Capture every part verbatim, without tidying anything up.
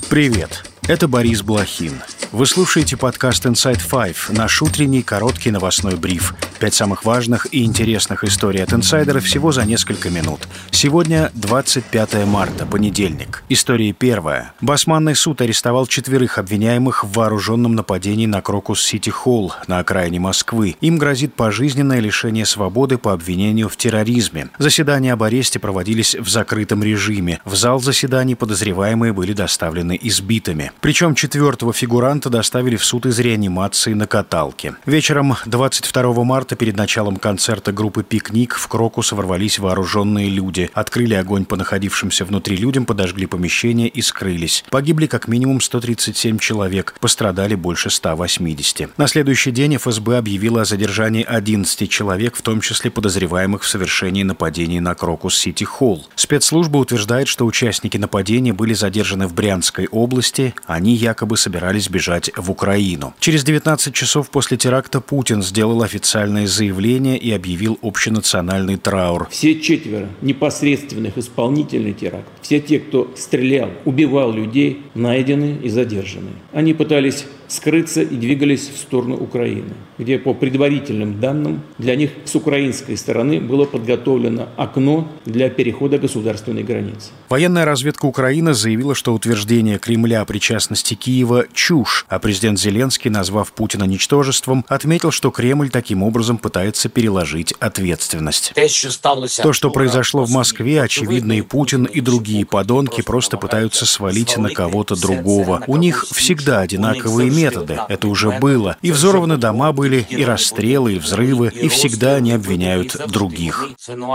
Привет, это Борис Блохин. Вы слушаете подкаст Inside Five, наш утренний короткий новостной бриф. Пять самых важных и интересных историй от инсайдера всего за несколько минут. Сегодня двадцать пятое марта, понедельник. История первая. Басманный суд арестовал четверых обвиняемых в вооруженном нападении на Крокус-Сити-Холл на окраине Москвы. Им грозит пожизненное лишение свободы по обвинению в терроризме. Заседания об аресте проводились в закрытом режиме. В зал заседаний подозреваемые были доставлены избитыми. Причем четвертого фигуранта доставили в суд из реанимации на каталке. Вечером двадцать второго марта перед началом концерта группы «Пикник» в Крокус ворвались вооруженные люди. Открыли огонь по находившимся внутри людям, подожгли помещение и скрылись. Погибли как минимум сто тридцать семь человек, пострадали больше ста восьмидесяти. На следующий день эф эс бэ объявила о задержании одиннадцати человек, в том числе подозреваемых в совершении нападений на Крокус-Сити-Холл. Спецслужба утверждает, что участники нападения были задержаны в Брянской области. Они якобы собирались бежать в Украину. Через девятнадцать часов после теракта Путин сделал официальное заявление и объявил общенациональный траур. Все четверо непосредственных исполнителей теракта, все те, кто стрелял, убивал людей, найдены и задержаны. Они пытались скрыться и двигались в сторону Украины, где, по предварительным данным, для них с украинской стороны было подготовлено окно для перехода государственной границы. Военная разведка Украины заявила, что утверждение Кремля о причастности Киева – чушь, а президент Зеленский, назвав Путина ничтожеством, отметил, что Кремль таким образом пытается переложить ответственность. То, что произошло в Москве, очевидно, и Путин, и другие подонки просто пытаются свалить на кого-то другого. У них всегда одинаковые методы. Это уже было. И взорваны дома были, и расстрелы, и взрывы, и всегда они обвиняют других.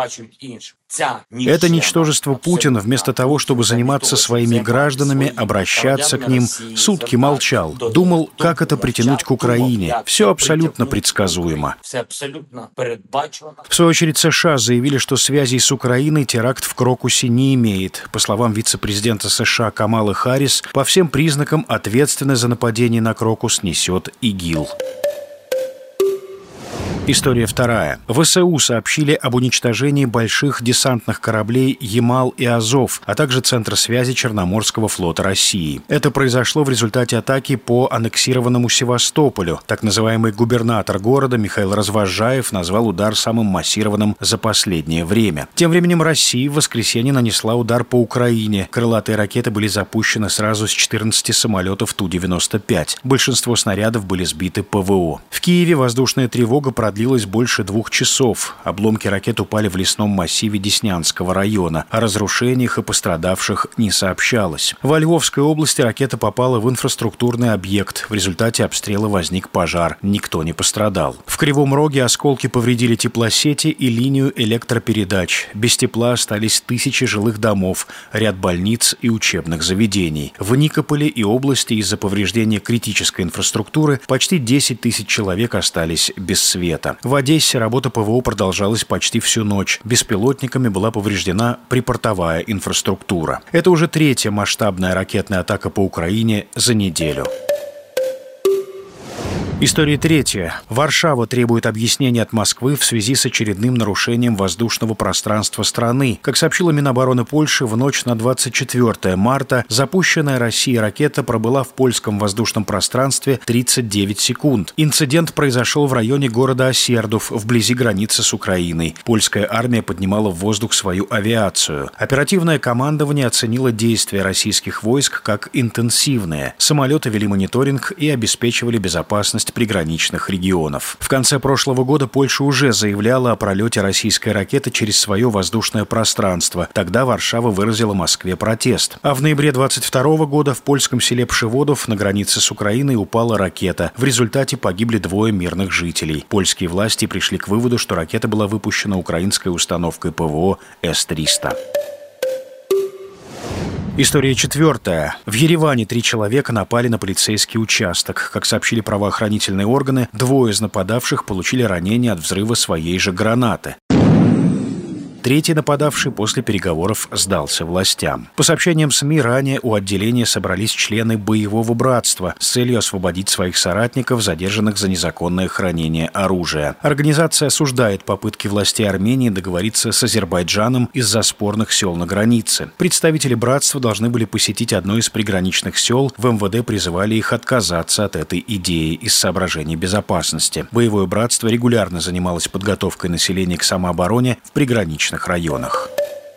Это ничтожество Путина, вместо того, чтобы заниматься своими гражданами, обращаться к ним, сутки молчал. Думал, как это притянуть к Украине. Все абсолютно предсказуемо. В свою очередь, США заявили, что связей с Украиной теракт в Крокусе не имеет. По словам вице-президента США Камалы Харрис, по всем признакам ответственность за нападение на Крокус несет ИГИЛ. История вторая. вэ эс у сообщили об уничтожении больших десантных кораблей «Ямал» и «Азов», а также Центра связи Черноморского флота России. Это произошло в результате атаки по аннексированному Севастополю. Так называемый губернатор города Михаил Развозжаев назвал удар самым массированным за последнее время. Тем временем Россия в воскресенье нанесла удар по Украине. Крылатые ракеты были запущены сразу с четырнадцати самолетов Ту девяносто пять. Большинство снарядов были сбиты пэ вэ о. В Киеве воздушная тревога продолжалась длилось больше двух часов. Обломки ракет упали в лесном массиве Деснянского района. О разрушениях и пострадавших не сообщалось. Во Львовской области ракета попала в инфраструктурный объект. В результате обстрела возник пожар. Никто не пострадал. В Кривом Роге осколки повредили теплосети и линию электропередач. Без тепла остались тысячи жилых домов, ряд больниц и учебных заведений. В Никополе и области из-за повреждения критической инфраструктуры почти десять тысяч человек остались без света. В Одессе работа пэ вэ о продолжалась почти всю ночь. Беспилотниками была повреждена припортовая инфраструктура. Это уже третья масштабная ракетная атака по Украине за неделю. История третья. Варшава требует объяснения от Москвы в связи с очередным нарушением воздушного пространства страны. Как сообщила Минобороны Польши, в ночь на двадцать четвёртое марта запущенная Россией ракета пробыла в польском воздушном пространстве тридцать девять секунд. Инцидент произошел в районе города Осердов, вблизи границы с Украиной. Польская армия поднимала в воздух свою авиацию. Оперативное командование оценило действия российских войск как интенсивные. Самолеты вели мониторинг и обеспечивали безопасность приграничных регионов. В конце прошлого года Польша уже заявляла о пролете российской ракеты через свое воздушное пространство. Тогда Варшава выразила Москве протест. А в ноябре двадцать второго года в польском селе Пшеводов на границе с Украиной упала ракета. В результате погибли двое мирных жителей. Польские власти пришли к выводу, что ракета была выпущена украинской установкой пэ вэ о эс триста. История четвертая. В Ереване три человека напали на полицейский участок. Как сообщили правоохранительные органы, двое из нападавших получили ранения от взрыва своей же гранаты. Третий нападавший после переговоров сдался властям. По сообщениям СМИ, ранее у отделения собрались члены боевого братства с целью освободить своих соратников, задержанных за незаконное хранение оружия. Организация осуждает попытки властей Армении договориться с Азербайджаном из-за спорных сел на границе. Представители братства должны были посетить одно из приграничных сел. В эм вэ дэ призывали их отказаться от этой идеи из соображений безопасности. Боевое братство регулярно занималось подготовкой населения к самообороне в приграничных районах.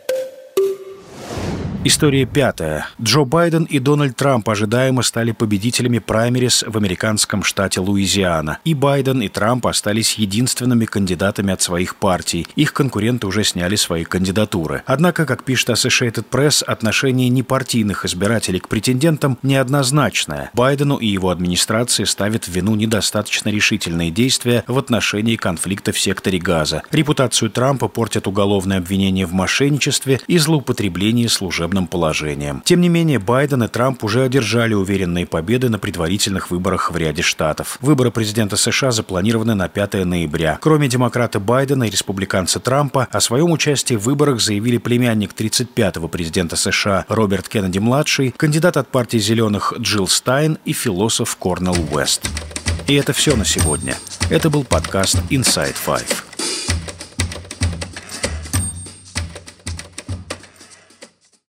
История пятая. Джо Байден и Дональд Трамп ожидаемо стали победителями праймериз в американском штате Луизиана. И Байден, и Трамп остались единственными кандидатами от своих партий. Их конкуренты уже сняли свои кандидатуры. Однако, как пишет Associated Press, отношение непартийных избирателей к претендентам неоднозначное. Байдену и его администрации ставят в вину недостаточно решительные действия в отношении конфликта в секторе Газа. Репутацию Трампа портят уголовные обвинения в мошенничестве и злоупотреблении служебным положением. Тем не менее, Байден и Трамп уже одержали уверенные победы на предварительных выборах в ряде штатов. Выборы президента США запланированы на пятое ноября. Кроме демократа Байдена и республиканца Трампа, о своем участии в выборах заявили племянник тридцать пятого президента США Роберт Кеннеди-младший, кандидат от партии «Зеленых» Джилл Стайн и философ Корнел Уэст. И это все на сегодня. Это был подкаст Inside Five.